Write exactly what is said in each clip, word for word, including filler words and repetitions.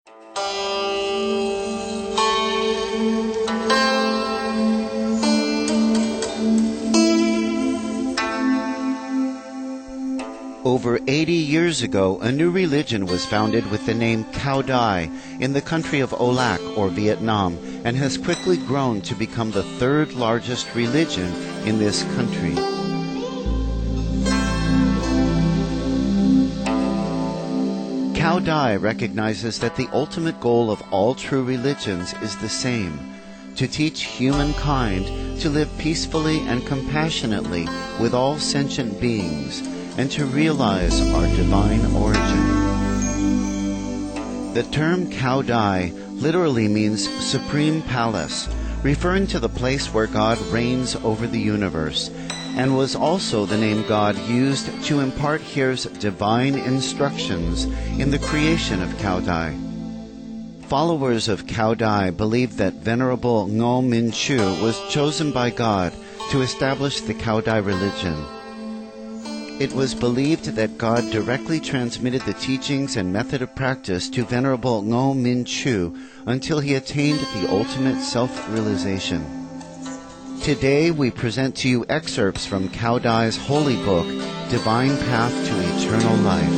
Over eighty years ago, a new religion was founded with the name Cao Dai in the country of Olac, or Vietnam, and has quickly grown to become the third largest religion in this country. Cao Dai recognizes that the ultimate goal of all true religions is the same: to teach humankind to live peacefully and compassionately with all sentient beings, and to realize our divine origin. The term Cao Dai literally means Supreme Palace, referring to the place where God reigns over the universe, and was also the name God used to impart Here's divine instructions in the creation of Cao Dai. Followers of Cao Dai believe that Venerable Ngo Minh Chu was chosen by God to establish the Cao Dai religion. It was believed that God directly transmitted the teachings and method of practice to Venerable Ngo Minh Chu until he attained the ultimate self-realization. Today we present to you excerpts from Cao Dai's holy book, Divine Path to Eternal Life.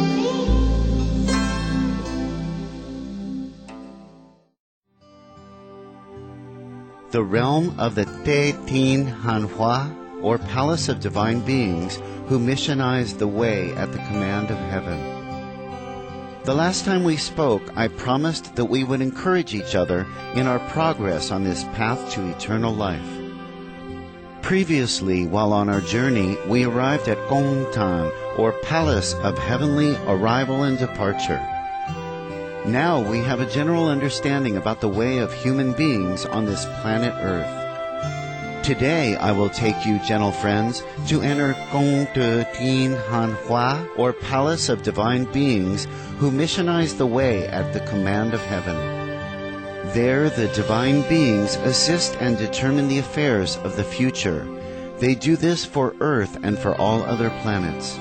The realm of the Te Tin Han Hua, or Palace of Divine Beings, who missionized the way at the command of heaven. The last time we spoke, I promised that we would encourage each other in our progress on this path to eternal life. Previously, while on our journey, we arrived at Gong Tan, or Palace of Heavenly Arrival and Departure. Now we have a general understanding about the way of human beings on this planet Earth. Today I will take you, gentle friends, to enter Gong Te Tin Han Hua, or Palace of Divine Beings, who missionize the way at the command of heaven. There the divine beings assist and determine the affairs of the future. They do this for Earth and for all other planets.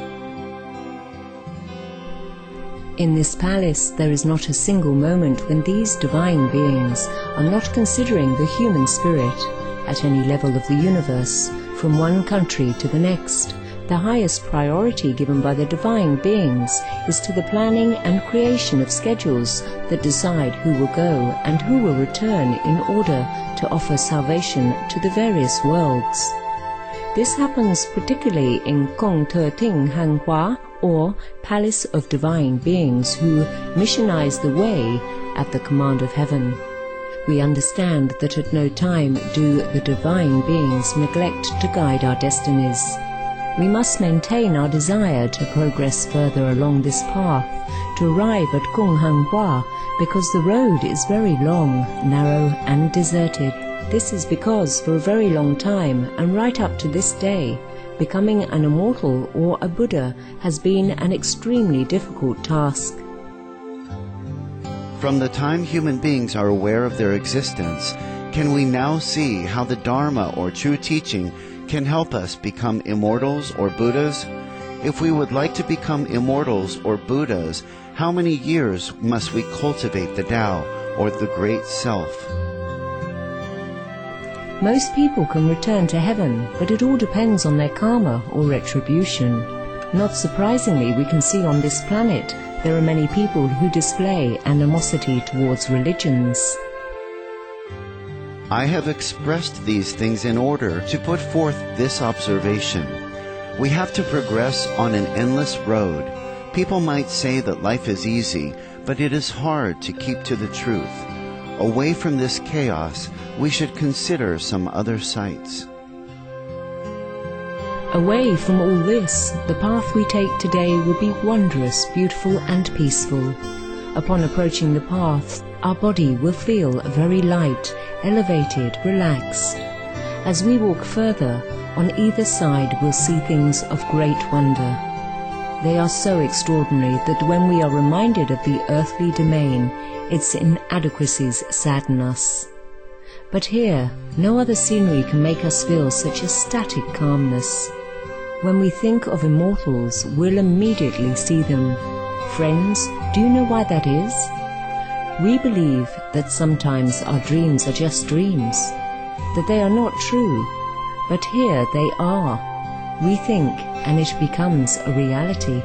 In this palace there is not a single moment when these divine beings are not considering the human spirit. At any level of the universe, from one country to the next, the highest priority given by the divine beings is to the planning and creation of schedules that decide who will go and who will return in order to offer salvation to the various worlds. This happens particularly in Gong Te Tin Han Hua, or Palace of Divine Beings, who missionize the way at the command of heaven. We understand that at no time do the divine beings neglect to guide our destinies. We must maintain our desire to progress further along this path, to arrive at Gong Han Hua, because the road is very long, narrow and deserted. This is because for a very long time, and right up to this day, becoming an immortal or a Buddha has been an extremely difficult task. From the time human beings are aware of their existence, can we now see how the Dharma, or true teaching, can help us become immortals or Buddhas? If we would like to become immortals or Buddhas, how many years must we cultivate the Tao, or the Great Self? Most people can return to heaven, but it all depends on their karma or retribution. Not surprisingly, we can see on this planet there are many people who display animosity towards religions. I have expressed these things in order to put forth this observation. We have to progress on an endless road. People might say that life is easy, but it is hard to keep to the truth. Away from this chaos, we should consider some other sights. Away from all this, the path we take today will be wondrous, beautiful and peaceful. Upon approaching the path, our body will feel very light, elevated, relaxed. As we walk further, on either side we'll see things of great wonder. They are so extraordinary that when we are reminded of the earthly domain, its inadequacies sadden us. But here, no other scenery can make us feel such a static calmness. When we think of immortals, we'll immediately see them. Friends, do you know why that is? We believe that sometimes our dreams are just dreams, that they are not true, but here they are. We think, and it becomes a reality.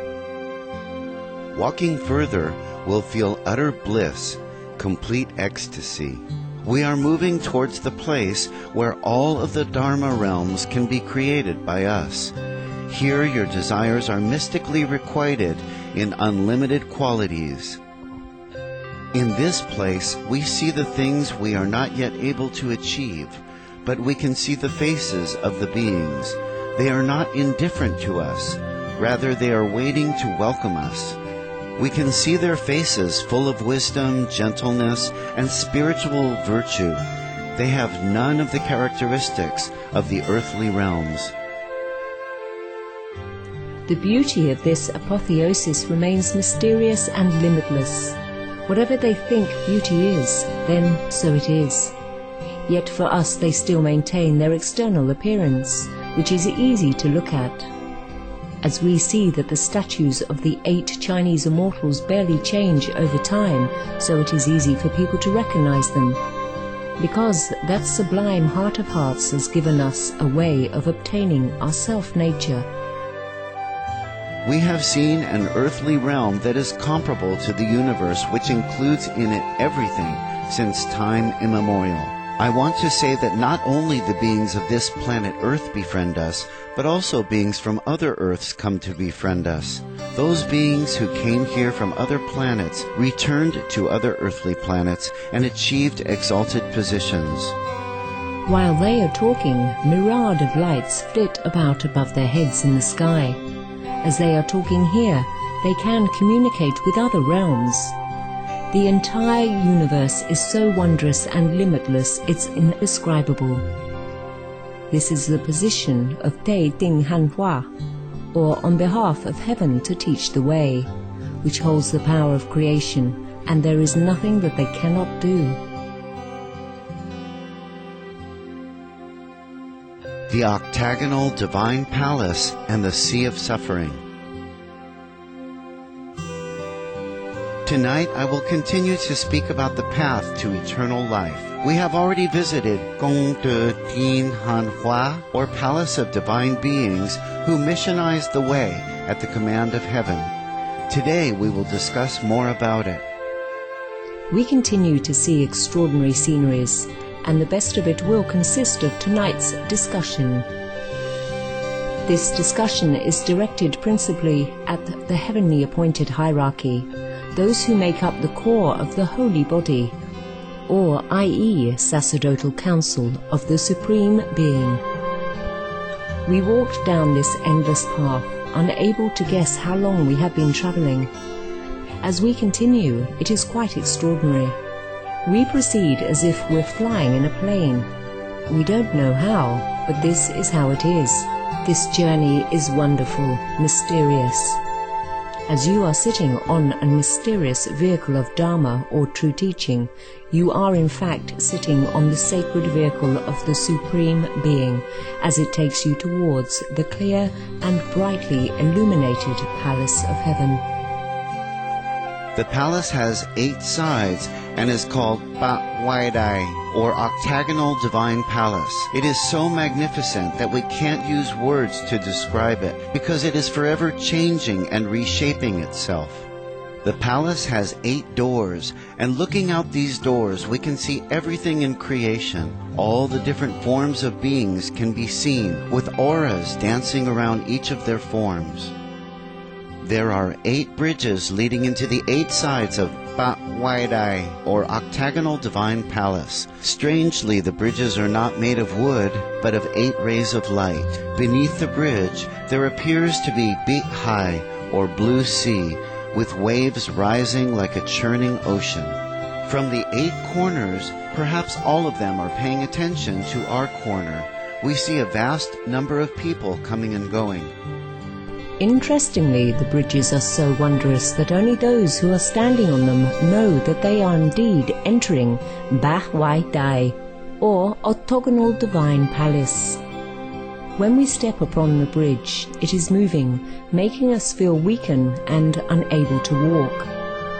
Walking further, we'll feel utter bliss, complete ecstasy. We are moving towards the place where all of the Dharma realms can be created by us. Here your desires are mystically requited in unlimited qualities. In this place, we see the things we are not yet able to achieve, but we can see the faces of the beings. They are not indifferent to us. Rather, they are waiting to welcome us. We can see their faces full of wisdom, gentleness, and spiritual virtue. They have none of the characteristics of the earthly realms. The beauty of this apotheosis remains mysterious and limitless. Whatever they think beauty is, then so it is. Yet for us they still maintain their external appearance, which is easy to look at. As we see that the statues of the eight Chinese immortals barely change over time, so it is easy for people to recognize them, because that sublime heart of hearts has given us a way of obtaining our self-nature. We have seen an earthly realm that is comparable to the universe, which includes in it everything since time immemorial. I want to say that not only the beings of this planet Earth befriend us, but also beings from other Earths come to befriend us. Those beings who came here from other planets returned to other earthly planets and achieved exalted positions. While they are talking, myriad of lights flit about above their heads in the sky. As they are talking here, they can communicate with other realms. The entire universe is so wondrous and limitless, it's indescribable. This is the position of Tei Ting Han Hua, or on behalf of heaven to teach the way, which holds the power of creation, and there is nothing that they cannot do. The octagonal divine palace and the sea of suffering. Tonight I will continue to speak about the path to eternal life. We have already visited Gong De Tin Han Hua, or Palace of Divine Beings, who missionized the way at the command of heaven. Today we will discuss more about it. We continue to see extraordinary sceneries, and the best of it will consist of tonight's discussion. This discussion is directed principally at the heavenly appointed hierarchy, those who make up the core of the holy body, or that is sacerdotal council of the Supreme Being. We walked down this endless path, unable to guess how long we have been traveling. As we continue, it is quite extraordinary. We proceed as if we're flying in a plane. We don't know how, but this is how it is. This journey is wonderful, mysterious. As you are sitting on a mysterious vehicle of Dharma or true teaching, you are in fact sitting on the sacred vehicle of the Supreme Being, as it takes you towards the clear and brightly illuminated Palace of Heaven. The palace has eight sides and is called Ba Wai Dai, or Octagonal Divine Palace. It is so magnificent that we can't use words to describe it, because it is forever changing and reshaping itself. The palace has eight doors, and looking out these doors we can see everything in creation. All the different forms of beings can be seen, with auras dancing around each of their forms. There are eight bridges leading into the eight sides of Ba Wai Dai, or Octagonal Divine Palace. Strangely, the bridges are not made of wood, but of eight rays of light. Beneath the bridge, there appears to be Bi Hai, or blue sea, with waves rising like a churning ocean. From the eight corners, perhaps all of them are paying attention to our corner. We see a vast number of people coming and going. Interestingly, the bridges are so wondrous that only those who are standing on them know that they are indeed entering Ba Wai Dai, or Octagonal Divine Palace. When we step upon the bridge, it is moving, making us feel weakened and unable to walk.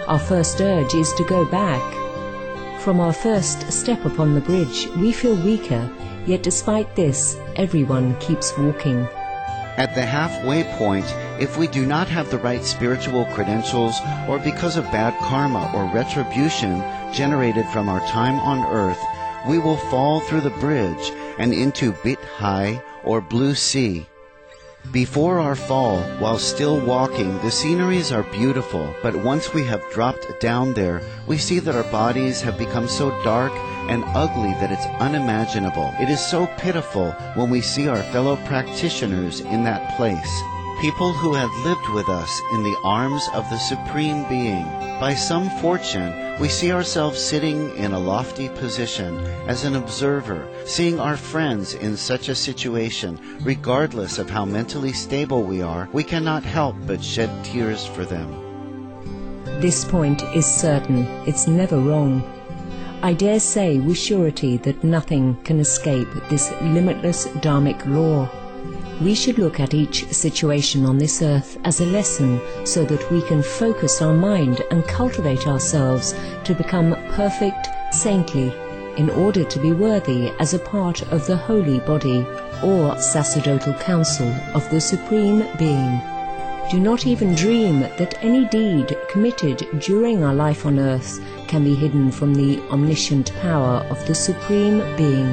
our first urge is to go back. From our first step upon the bridge, we feel weaker, yet despite this, everyone keeps walking. At the halfway point, if we do not have the right spiritual credentials, or because of bad karma or retribution generated from our time on earth, we will fall through the bridge and into Bit-Hai or Blue Sea. Before our fall, while still walking, the sceneries are beautiful, but once we have dropped down there, we see that our bodies have become so dark and ugly that it's unimaginable. It is so pitiful when we see our fellow practitioners in that place, people who have lived with us in the arms of the Supreme Being. By some fortune, we see ourselves sitting in a lofty position as an observer, seeing our friends in such a situation. Regardless of how mentally stable we are, we cannot help but shed tears for them. This point is certain, it's never wrong. I dare say with surety that nothing can escape this limitless dharmic law. We should look at each situation on this earth as a lesson so that we can focus our mind and cultivate ourselves to become perfect, saintly, in order to be worthy as a part of the holy body or sacerdotal council of the Supreme Being. Do not even dream that any deed committed during our life on earth can be hidden from the omniscient power of the Supreme Being.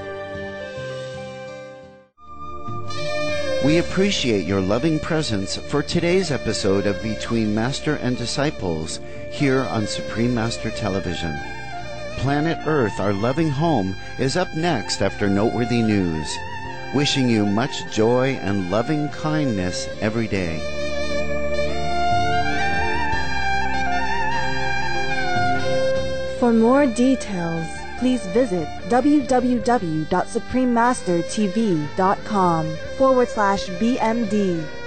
We appreciate your loving presence for today's episode of Between Master and Disciples here on Supreme Master Television. Planet Earth, our loving home, is up next after noteworthy news. Wishing you much joy and loving kindness every day. For more details, please visit www.suprememastertv.com forward slash BMD.